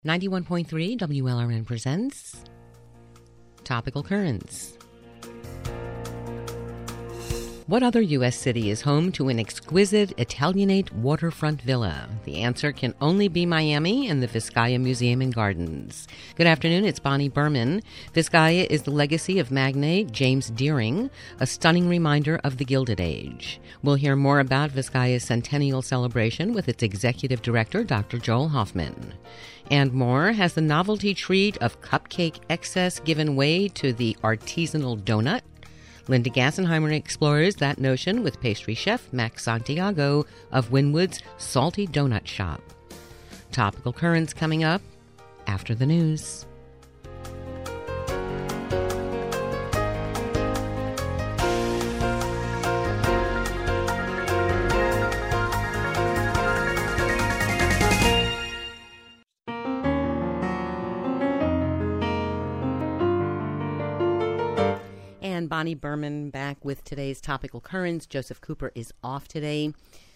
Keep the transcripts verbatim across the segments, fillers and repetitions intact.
ninety-one point three W L R N presents Topical Currents. What other U S city is home to an exquisite Italianate waterfront villa? The answer can only be Miami and the Vizcaya Museum and Gardens. Good afternoon, it's Bonnie Berman. Vizcaya is the legacy of magnate James Deering, a stunning reminder of the Gilded Age. We'll hear more about Vizcaya's centennial celebration with its executive director, Doctor Joel Hoffman. And more, has the novelty treat of cupcake excess given way to the artisanal donut? Linda Gassenheimer explores that notion with pastry chef Max Santiago of Wynwood's Salty Donut Shop. Topical Currents coming up after the news. Bonnie Berman back with today's Topical Currents. Joseph Cooper is off today.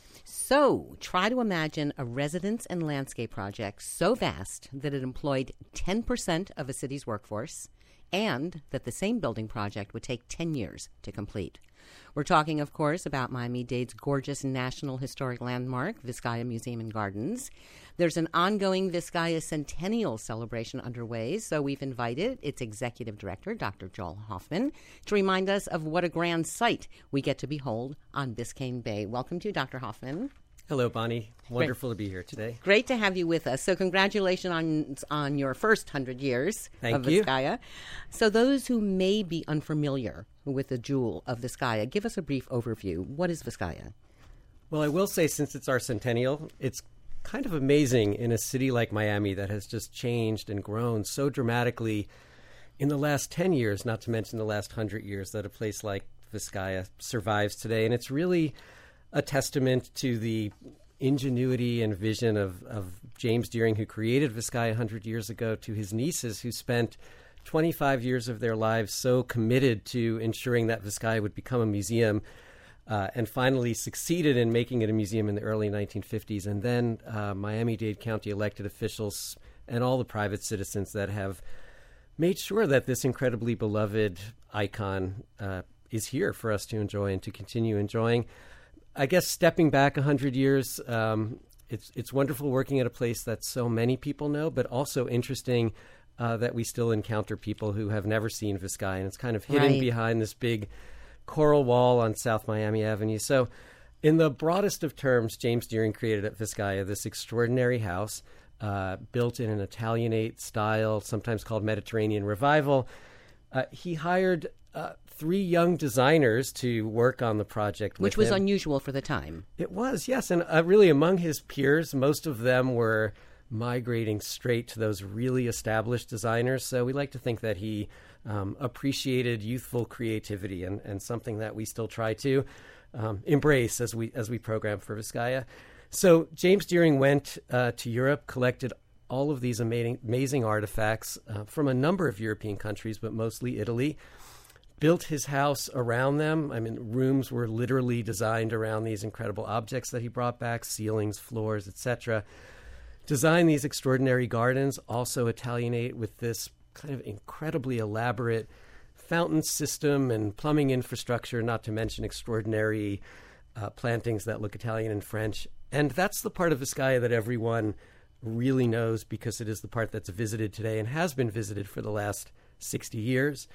So, try to imagine a residence and landscape project so vast that it employed ten percent of a city's workforce and that the same building project would take ten years to complete. We're talking, of course, about Miami-Dade's gorgeous National Historic Landmark, Vizcaya Museum and Gardens. There's an ongoing Vizcaya Centennial celebration underway, so we've invited its executive director, Doctor Joel Hoffman, to remind us of what a grand sight we get to behold on Biscayne Bay. Welcome to you, Doctor Hoffman. Hello, Bonnie. Wonderful Great. to be here today. Great to have you with us. So congratulations on on your first hundred years Thank of Vizcaya. You. So those who may be unfamiliar with the jewel of Vizcaya, give us a brief overview. What is Vizcaya? Well, I will say, since it's our centennial, it's kind of amazing in a city like Miami that has just changed and grown so dramatically in the last ten years, not to mention the last one hundred years, that a place like Vizcaya survives today. And it's really a testament to the ingenuity and vision of, of James Deering, who created Vizcaya one hundred years ago, to his nieces, who spent twenty-five years of their lives so committed to ensuring that Vizcaya would become a museum, uh, and finally succeeded in making it a museum in the early nineteen fifties. And then uh, Miami-Dade County elected officials and all the private citizens that have made sure that this incredibly beloved icon uh, is here for us to enjoy and to continue enjoying. I guess stepping back one hundred years, um, it's it's wonderful working at a place that so many people know, but also interesting uh, that we still encounter people who have never seen Vizcaya, and it's kind of hidden right. behind this big coral wall on South Miami Avenue. So in the broadest of terms, James Deering created at Vizcaya this extraordinary house uh, built in an Italianate style, sometimes called Mediterranean Revival. Uh, he hired Uh, three young designers to work on the project with Which was him. unusual for the time. It was, yes. And uh, really among his peers, most of them were migrating straight to those really established designers. So we like to think that he um, appreciated youthful creativity and, and something that we still try to um, embrace as we as we program for Vizcaya. So James Deering went uh, to Europe, collected all of these amazing, amazing artifacts uh, from a number of European countries, but mostly Italy. Built his house around them. I mean, rooms were literally designed around these incredible objects that he brought back, ceilings, floors, et cetera. Designed these extraordinary gardens, also Italianate, with this kind of incredibly elaborate fountain system and plumbing infrastructure, not to mention extraordinary uh, plantings that look Italian and French. And that's the part of Vizcaya that everyone really knows, because it is the part that's visited today and has been visited for the last sixty years.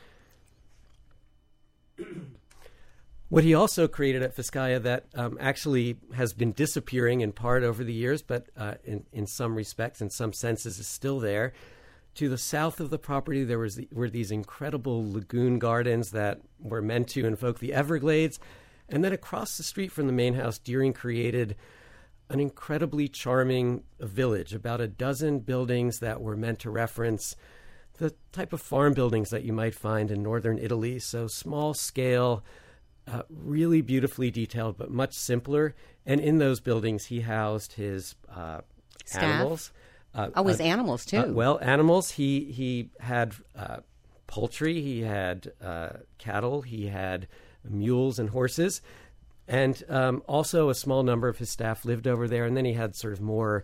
What he also created at Vizcaya that um, actually has been disappearing in part over the years, but uh, in, in some respects, in some senses, is still there. To the south of the property, there was the, were these incredible lagoon gardens that were meant to invoke the Everglades. And then across the street from the main house, Deering created an incredibly charming village, about a dozen buildings that were meant to reference the type of farm buildings that you might find in northern Italy. So small scale, uh, really beautifully detailed, but much simpler. And in those buildings, he housed his uh, animals. Uh, oh, his uh, animals, too. Uh, well, animals. He, he had uh, poultry. He had uh, cattle. He had mules and horses. And um, also a small number of his staff lived over there. And then he had sort of more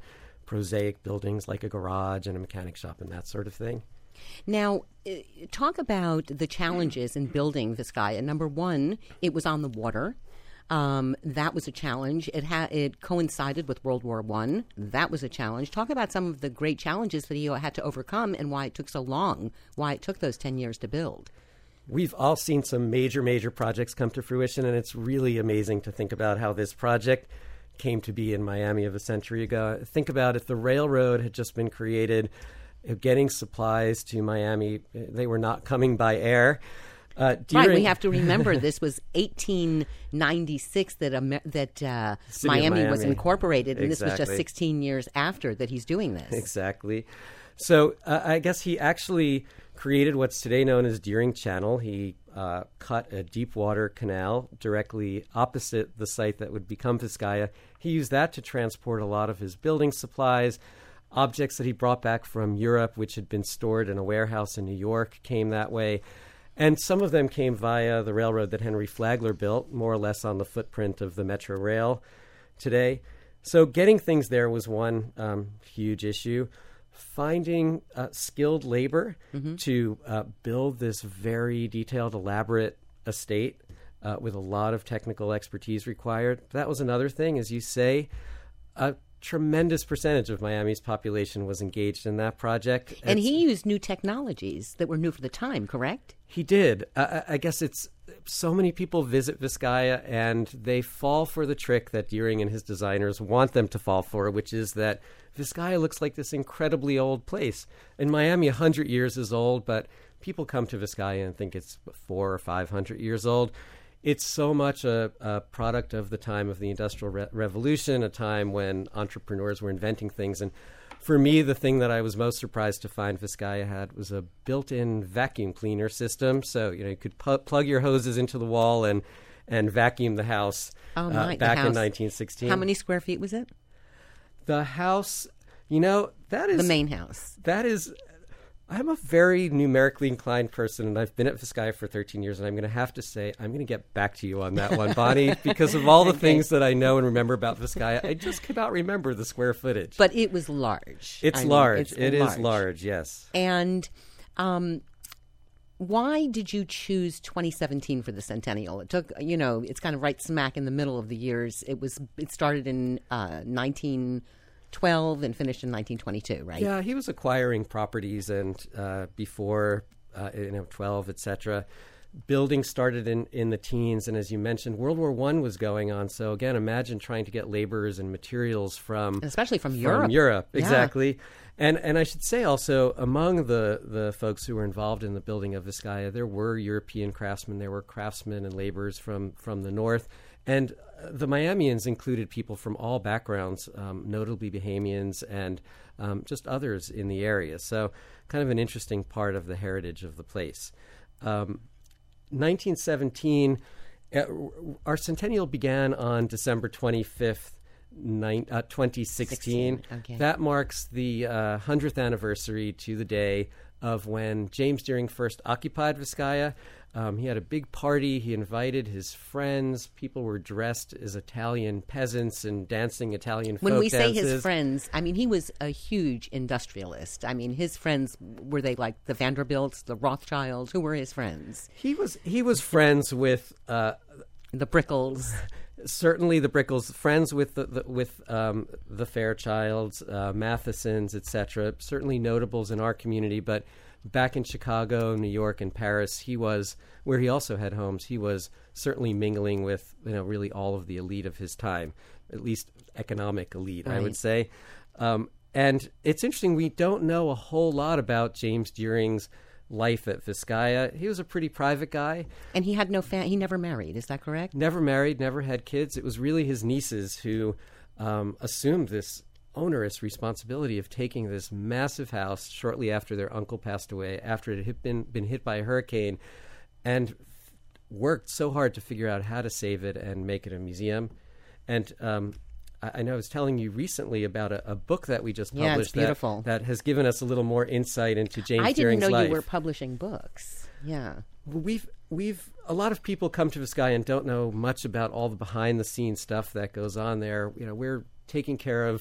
prosaic buildings like a garage and a mechanic shop and that sort of thing. Now, uh, talk about the challenges in building Vizcaya. Number one, it was on the water. Um, that was a challenge. It ha- it coincided with World War One. That was a challenge. Talk about some of the great challenges that he had to overcome and why it took so long, why it took those ten years to build. We've all seen some major, major projects come to fruition, and it's really amazing to think about how this project came to be in Miami of a century ago. Think about if the railroad had just been created, getting supplies to Miami, they were not coming by air. Uh, during, right, we have to remember this was eighteen ninety-six that Amer- that uh, Miami, Miami was incorporated, and exactly. this was just sixteen years after that he's doing this. Exactly. So uh, I guess he actually created what's today known as Deering Channel. He uh, cut a deep water canal directly opposite the site that would become Vizcaya. He used that to transport a lot of his building supplies. Objects that he brought back from Europe, which had been stored in a warehouse in New York, came that way. And some of them came via the railroad that Henry Flagler built, more or less on the footprint of the Metro Rail today. So getting things there was one um, huge issue. Finding uh, skilled labor mm-hmm. to uh, build this very detailed, elaborate estate uh, with a lot of technical expertise required. That was another thing, as you say. A tremendous percentage of Miami's population was engaged in that project. And it's, he used new technologies that were new for the time, correct? He did. Uh, I guess it's so many people visit Vizcaya and they fall for the trick that Deering and his designers want them to fall for, which is that Vizcaya looks like this incredibly old place. In Miami, one hundred years is old, but people come to Vizcaya and think it's four or five hundred years old. It's so much a, a product of the time of the Industrial Re- Revolution, a time when entrepreneurs were inventing things. And for me, the thing that I was most surprised to find Vizcaya had was a built-in vacuum cleaner system. So, you know, you could pu- plug your hoses into the wall and, and vacuum the house oh, my, uh, back the house. in nineteen sixteen. How many square feet was it? The house, you know, that is... The main house. That is... I'm a very numerically inclined person, and I've been at Vizcaya for thirteen years, and I'm going to have to say I'm going to get back to you on that one, Bonnie, because of all the okay. things that I know and remember about Vizcaya. I just cannot remember the square footage. But it was large. It's I large. Mean, it's it large. is large, yes. And um, why did you choose twenty seventeen for the centennial? It took, you know, it's kind of right smack in the middle of the years. It was. It started in uh, nineteen twelve and finished in nineteen twenty-two, right? Yeah, he was acquiring properties and uh, before, uh, you know, twelve, et cetera. Building started in, in the teens, and as you mentioned, World War One was going on. So again, imagine trying to get laborers and materials from... Especially from, from Europe. Europe. Exactly. Yeah. And and I should say also, among the, the folks who were involved in the building of Vizcaya, there were European craftsmen, there were craftsmen and laborers from, from the north. And the Miamians included people from all backgrounds, um, notably Bahamians and um, just others in the area. So kind of an interesting part of the heritage of the place. Um, nineteen seventeen, uh, our centennial began on December twenty-fifth, nine, uh, twenty sixteen. Okay. That marks the uh, hundredth anniversary to the day of when James Deering first occupied Vizcaya. Um, he had a big party. He invited his friends. People were dressed as Italian peasants and dancing Italian folk dances. When we say dances. his friends, I mean, he was a huge industrialist. I mean, his friends, were they like the Vanderbilts, the Rothschilds? Who were his friends? He was he was friends with... Uh, the Brickles. Certainly the Brickles, friends with the, the with um, the Fairchilds, uh, Mathesons, et cetera. Certainly notables in our community, but back in Chicago, New York, and Paris, he was, where he also had homes, he was certainly mingling with, you know, really all of the elite of his time, at least economic elite, right. I would say. Um, and it's interesting, we don't know a whole lot about James Deering's life at Vizcaya. He was a pretty private guy. And he had no fa- he never married, is that correct? Never married, never had kids. It was really his nieces who um, assumed this onerous responsibility of taking this massive house shortly after their uncle passed away, after it had been, been hit by a hurricane, and worked so hard to figure out how to save it and make it a museum. And um, I, I know I was telling you recently about a, a book that we just published. Yeah, it's beautiful. That, that has given us a little more insight into James I didn't Deering's know life. You were publishing books. Yeah. We've we've a lot of people come to Vizcaya and don't know much about all the behind the scenes stuff that goes on there. You know, we're taking care of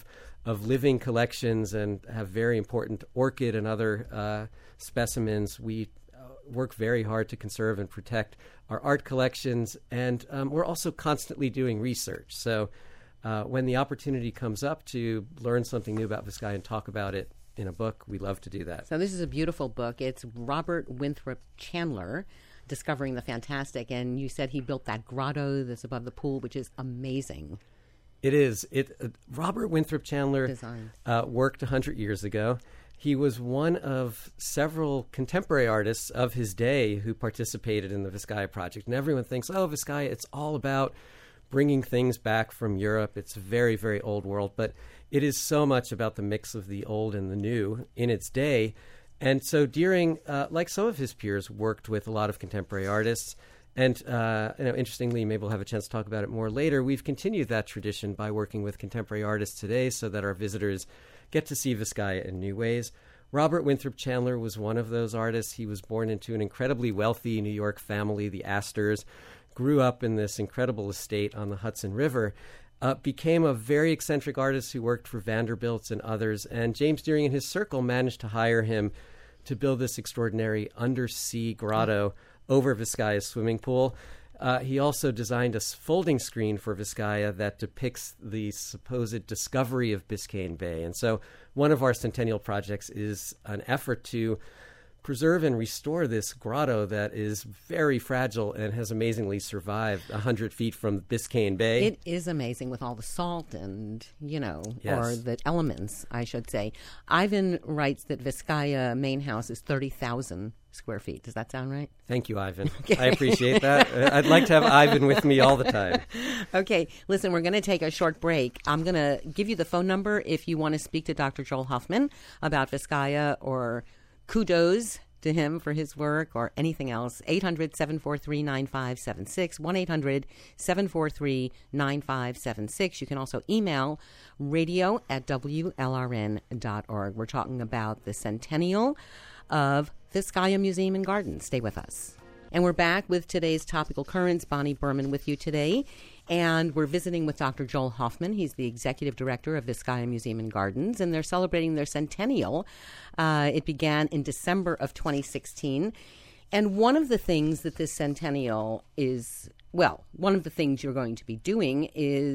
of living collections and have very important orchid and other uh, specimens. We uh, work very hard to conserve and protect our art collections, and um, we're also constantly doing research. So uh, when the opportunity comes up to learn something new about Vizcaya and talk about it in a book, we love to do that. So this is a beautiful book. It's Robert Winthrop Chandler, Discovering the Fantastic, and you said he built that grotto that's above the pool, which is amazing. It is. It uh, Robert Winthrop Chandler uh, worked one hundred years ago. He was one of several contemporary artists of his day who participated in the Vizcaya project. And everyone thinks, oh, Vizcaya, it's all about bringing things back from Europe. It's a very, very old world. But it is so much about the mix of the old and the new in its day. And so Deering, uh, like some of his peers, worked with a lot of contemporary artists. And uh, you know, interestingly, maybe we'll have a chance to talk about it more later. We've continued that tradition by working with contemporary artists today so that our visitors get to see Vizcaya in new ways. Robert Winthrop Chandler was one of those artists. He was born into an incredibly wealthy New York family, the Astors, grew up in this incredible estate on the Hudson River, uh, became a very eccentric artist who worked for Vanderbilt's and others. And James Deering and his circle managed to hire him to build this extraordinary undersea grotto over Vizcaya's swimming pool. Uh, he also designed a folding screen for Vizcaya that depicts the supposed discovery of Biscayne Bay. And so one of our centennial projects is an effort to preserve and restore this grotto that is very fragile and has amazingly survived one hundred feet from Biscayne Bay. It is amazing with all the salt and, you know, yes. or the elements, I should say. Ivan writes that Vizcaya main house is thirty thousand square feet. Does that sound right? Thank you, Ivan. Okay. I appreciate that. I'd like to have Ivan with me all the time. Okay. Listen, we're going to take a short break. I'm going to give you the phone number if you want to speak to Doctor Joel Hoffman about Vizcaya or kudos to him for his work or anything else. eight hundred, seven four three, nine five seven six, one eight hundred, seven four three, nine five seven six. You can also email radio at W L R N dot org. We're talking about the centennial of Vizcaya Museum and Gardens. Stay with us. And we're back with today's Topical Currents. Bonnie Berman with you today. And we're visiting with Doctor Joel Hoffman. He's the executive director of Vizcaya Museum and Gardens, and they're celebrating their centennial. Uh, it began in December of twenty sixteen. And one of the things that this centennial is, well, one of the things you're going to be doing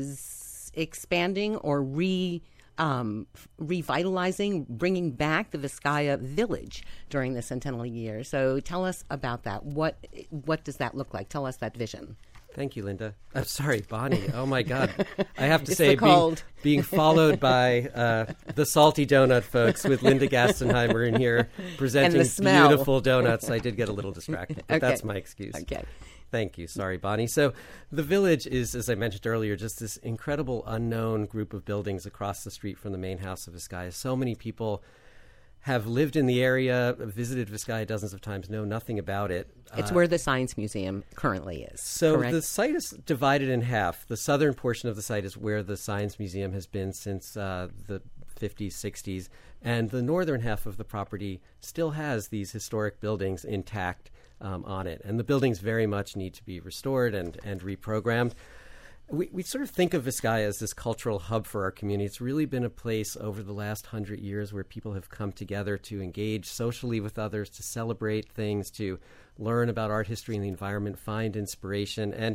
is expanding or re Um, revitalizing, bringing back the Vizcaya Village during the centennial year. So tell us about that. What what does that look like? Tell us that vision. Thank you, Linda. I'm sorry, Bonnie. Oh, my God. I have to It's say, the cold. being, being followed by uh, the Salty Donut folks with Linda Gastenheimer in here presenting smell. beautiful donuts, I did get a little distracted, but Okay. that's my excuse. Okay. Thank you. Sorry, Bonnie. So the village is, as I mentioned earlier, just this incredible unknown group of buildings across the street from the main house of Vizcaya. So many people have lived in the area, visited Vizcaya dozens of times, know nothing about it. It's Uh, where the Science Museum currently is. So correct? the site is divided in half. The southern portion of the site is where the Science Museum has been since uh, the fifties, sixties, and the northern half of the property still has these historic buildings intact um, on it. And the buildings very much need to be restored and, and reprogrammed. We, we sort of think of Vizcaya as this cultural hub for our community. It's really been a place over the last hundred years where people have come together to engage socially with others, to celebrate things, to learn about art history and the environment, find inspiration. And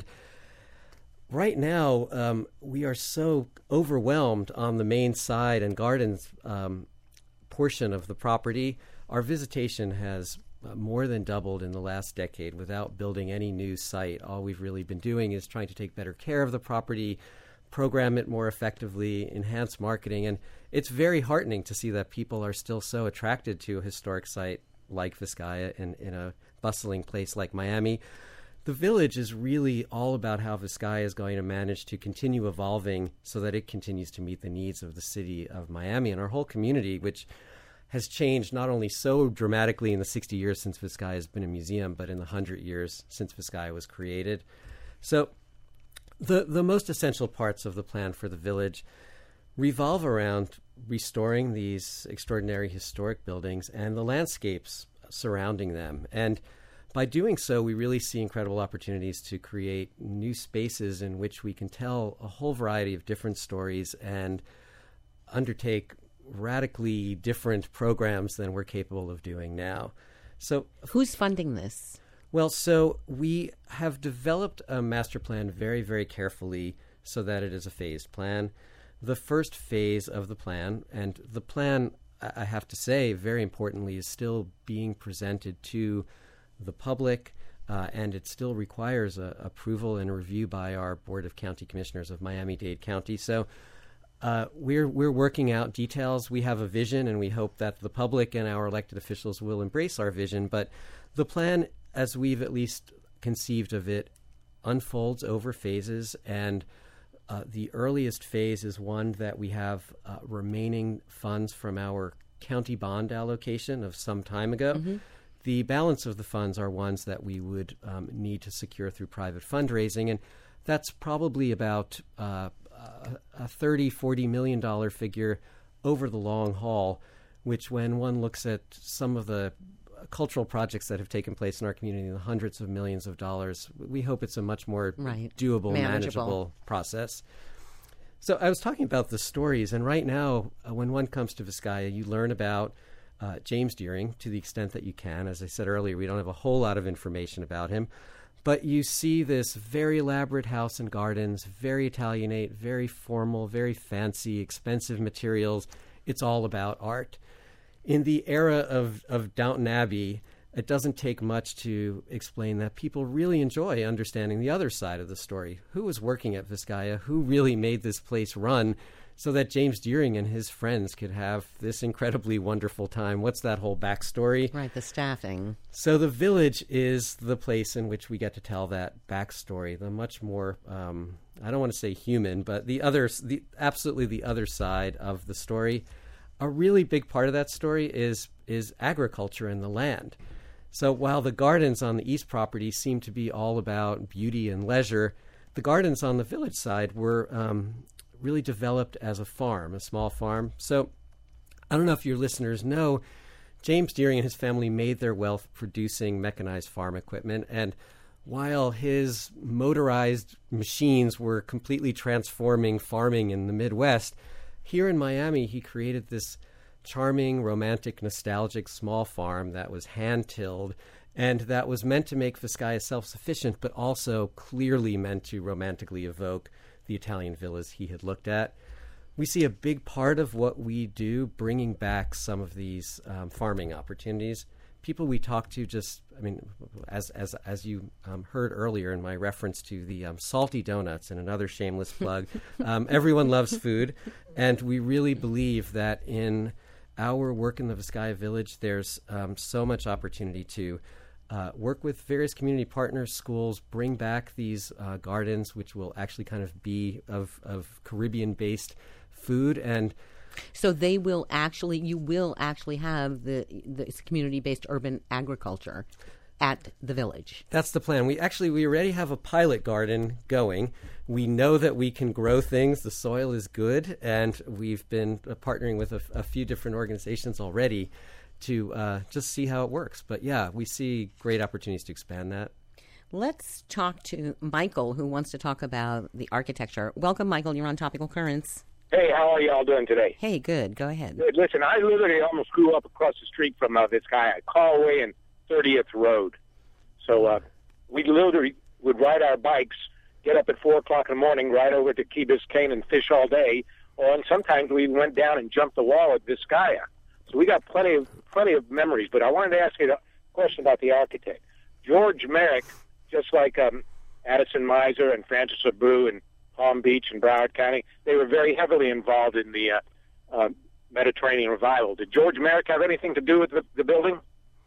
right now, um, we are so overwhelmed on the main side and gardens um, portion of the property. Our visitation has Uh, more than doubled in the last decade without building any new site. All we've really been doing is trying to take better care of the property, program it more effectively, enhance marketing. And it's very heartening to see that people are still so attracted to a historic site like Vizcaya in, in a bustling place like Miami. The village is really all about how Vizcaya is going to manage to continue evolving so that it continues to meet the needs of the city of Miami and our whole community, which has changed not only so dramatically in the sixty years since Vizcaya has been a museum, but in the one hundred years since Vizcaya was created. So the, the most essential parts of the plan for the village revolve around restoring these extraordinary historic buildings and the landscapes surrounding them. And by doing so, we really see incredible opportunities to create new spaces in which we can tell a whole variety of different stories and undertake radically different programs than we're capable of doing now. So, who's funding this? Well, so we have developed a master plan very, very carefully so that it is a phased plan. The first phase of the plan, and the plan, I have to say, very importantly, is still being presented to the public, uh, and it still requires a, approval and review by our Board of County Commissioners of Miami-Dade County. So uh, we're we're working out details. We have a vision, and we hope that the public and our elected officials will embrace our vision. But the plan, as we've at least conceived of it, unfolds over phases, and uh, the earliest phase is one that we have uh, remaining funds from our county bond allocation of some time ago. Mm-hmm. The balance of the funds are ones that we would um, need to secure through private fundraising, and that's probably about uh, a thirty, forty million dollar figure over the long haul, which when one looks at some of the cultural projects that have taken place in our community, the hundreds of millions of dollars, we hope it's a much more right. doable, manageable. manageable process. So I was talking about the stories, and right now, uh, when one comes to Vizcaya, you learn about uh, James Deering to the extent that you can. As I said earlier, we don't have a whole lot of information about him, but you see this very elaborate house and gardens, very Italianate, very formal, very fancy, expensive materials. It's all about art. In the era of, of Downton Abbey, it doesn't take much to explain that people really enjoy understanding the other side of the story. Who was working at Vizcaya? Who really made this place run so that James Deering and his friends could have this incredibly wonderful time? What's that whole backstory? Right, the staffing. So the village is the place in which we get to tell that backstory, the much more, um, I don't want to say human, but the other, the absolutely the other side of the story. A really big part of that story is is agriculture and the land. So while the gardens on the east property seem to be all about beauty and leisure, the gardens on the village side were um, really developed as a farm, a small farm. So I don't know if your listeners know, James Deering and his family made their wealth producing mechanized farm equipment. And while his motorized machines were completely transforming farming in the Midwest, here in Miami, he created this charming, romantic, nostalgic small farm that was hand-tilled and that was meant to make Vizcaya self-sufficient, but also clearly meant to romantically evoke the Italian villas he had looked at. We see a big part of what we do bringing back some of these um, farming opportunities. People we talk to just, I mean, as as as you um, heard earlier in my reference to the um, salty donuts and another shameless plug, um, everyone loves food, and we really believe that in our work in the Vizcaya Village, there's um, so much opportunity to uh, work with various community partners, schools, bring back these uh, gardens, which will actually kind of be of, of Caribbean-based food. And so they will actually, you will actually have the, the community-based urban agriculture at the village. That's the plan. We actually, we already have a pilot garden going. We know that we can grow things. The soil is good, and we've been uh, partnering with a, a few different organizations already to uh, just see how it works. But yeah, we see great opportunities to expand that. Let's talk to Michael, who wants to talk about the architecture. Welcome, Michael. You're on Topical Currents. Hey, how are y'all doing today? Hey, good. Go ahead. Good. Listen, I literally almost grew up across the street from uh, this guy at Callaway and thirtieth Road. So uh, we literally would ride our bikes, get up at four o'clock in the morning, ride over to Key Biscayne and fish all day. Or and sometimes we went down and jumped the wall at Vizcaya. So we got plenty of plenty of memories. But I wanted to ask you a question about the architect. George Merrick, just like um, Addison Miser and Francis Abreu and Palm Beach and Broward County, they were very heavily involved in the uh, uh, Mediterranean revival. Did George Merrick have anything to do with the, the building?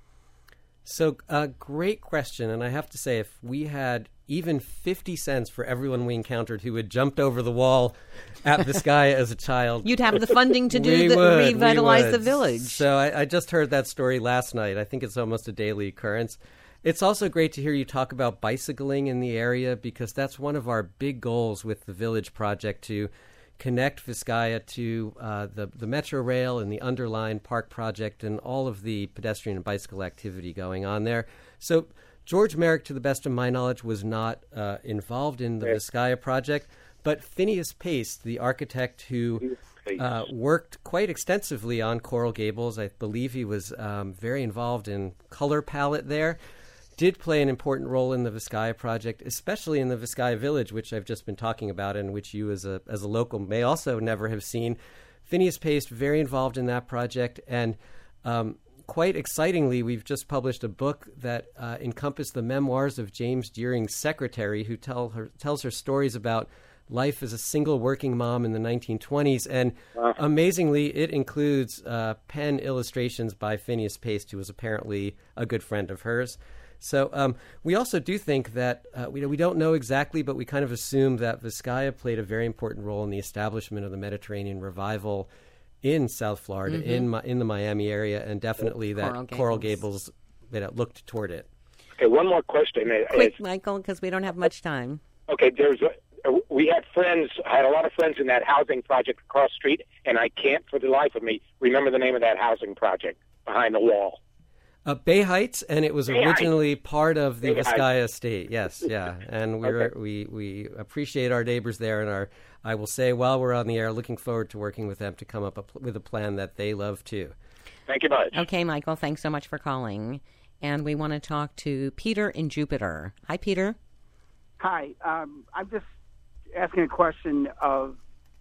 So, a uh, great question, and I have to say, if we had even fifty cents for everyone we encountered who had jumped over the wall at Vizcaya as a child, you'd have the funding to do the, would, revitalize the village. So, I, I just heard that story last night. I think it's almost a daily occurrence. It's also great to hear you talk about bicycling in the area, because that's one of our big goals with the Village Project, to connect Vizcaya to uh, the, the Metro Rail and the Underline Park Project and all of the pedestrian and bicycle activity going on there. So George Merrick, to the best of my knowledge, was not uh, involved in the yes. Vizcaya project, but Phineas Pace, the architect who please. Uh, worked quite extensively on Coral Gables. I believe he was um, very involved in color palette there. Did play an important role in the Vizcaya project, especially in the Vizcaya Village, which I've just been talking about and which you as a as a local may also never have seen. Phineas Paste, very involved in that project. And um, quite excitingly, we've just published a book that uh, encompassed the memoirs of James Deering's secretary, who tell her, tells her stories about life as a single working mom in the nineteen twenties. And wow. Amazingly, it includes uh, pen illustrations by Phineas Paste, who was apparently a good friend of hers. So um, we also do think that, uh, we, we don't know exactly, but we kind of assume that Vizcaya played a very important role in the establishment of the Mediterranean revival in South Florida, mm-hmm. in in the Miami area, and definitely that Coral Gables, Coral Gables you know, looked toward it. Okay, one more question. Quick, is, Michael, because we don't have much time. Okay, there's a, we had friends, I had a lot of friends in that housing project across the street, and I can't for the life of me remember the name of that housing project behind the wall. Uh, Bay Heights, and it was Bay originally Heights. part of the Bay Vizcaya Heights. estate. Yes, yeah, and we're, okay. we we appreciate our neighbors there, and our I will say while we're on the air, looking forward to working with them to come up a, with a plan that they love too. Thank you much. Okay, Michael, thanks so much for calling, and we want to talk to Peter in Jupiter. Hi, Peter. Hi, um, I'm just asking a question of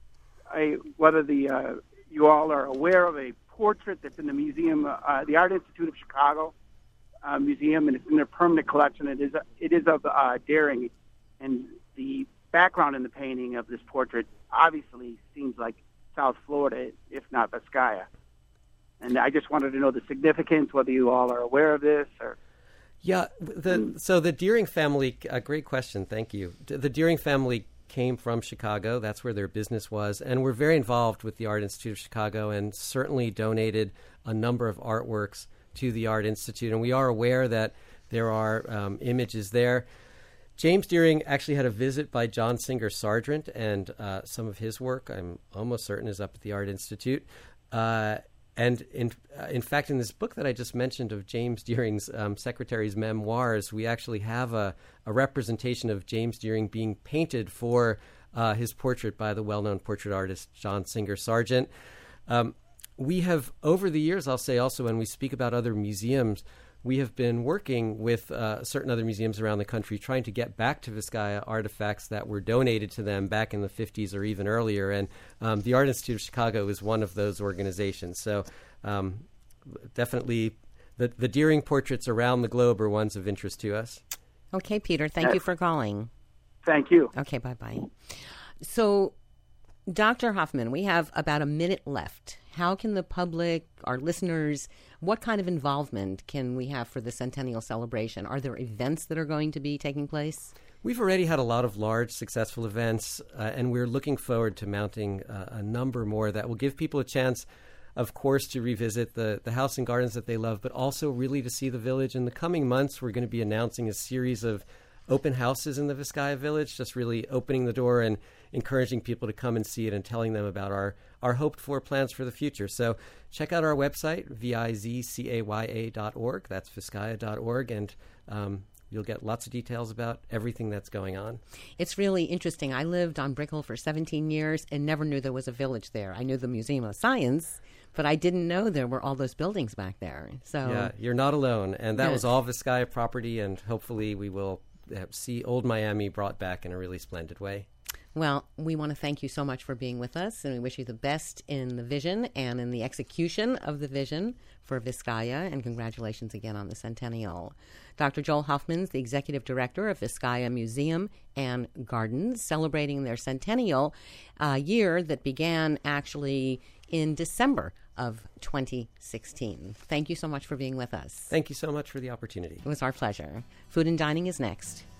a, whether the uh, you all are aware of a portrait that's in the museum, uh, the Art Institute of Chicago uh, Museum, and it's in their permanent collection. It is it is of uh, Deering, and the background in the painting of this portrait obviously seems like South Florida, if not Vizcaya. And I just wanted to know the significance, whether you all are aware of this or. Yeah, the, so the Deering family, a great question, thank you. The Deering family came from Chicago. That's where their business was. And we're very involved with the Art Institute of Chicago and certainly donated a number of artworks to the Art Institute. And we are aware that there are um, images there. James Deering actually had a visit by John Singer Sargent, and uh, some of his work, I'm almost certain, is up at the Art Institute. Uh, and in uh, in fact, in this book that I just mentioned of James Deering's um, secretary's memoirs, we actually have a, a representation of James Deering being painted for uh, his portrait by the well-known portrait artist John Singer Sargent. Um, we have, over the years, I'll say also, when we speak about other museums, we have been working with uh, certain other museums around the country trying to get back to Vizcaya artifacts that were donated to them back in the fifties or even earlier. And um, the Art Institute of Chicago is one of those organizations. So um, definitely the, the Deering portraits around the globe are ones of interest to us. Okay, Peter, thank you for calling. Thank you. Okay, bye-bye. So, Doctor Hoffman, we have about a minute left. How can the public, our listeners, what kind of involvement can we have for the centennial celebration? Are there events that are going to be taking place? We've already had a lot of large, successful events, uh, and we're looking forward to mounting uh, a number more that will give people a chance, of course, to revisit the, the house and gardens that they love, but also really to see the village. In the coming months, we're going to be announcing a series of open houses in the Vizcaya Village, just really opening the door and encouraging people to come and see it and telling them about our, our hoped-for plans for the future. So check out our website, V I Z C A Y A dot org. That's Vizcaya dot org, and um, you'll get lots of details about everything that's going on. It's really interesting. I lived on Brickell for seventeen years and never knew there was a village there. I knew the Museum of Science, but I didn't know there were all those buildings back there. So yeah, you're not alone. And that yes. was all Vizcaya property, and hopefully we will see Old Miami brought back in a really splendid way. Well, we want to thank you so much for being with us, and we wish you the best in the vision and in the execution of the vision for Vizcaya, and congratulations again on the centennial. Doctor Joel Hoffman's the Executive Director of Vizcaya Museum and Gardens, celebrating their centennial uh, year that began actually in December of twenty sixteen. Thank you so much for being with us. Thank you so much for the opportunity. It was our pleasure. Food and Dining is next.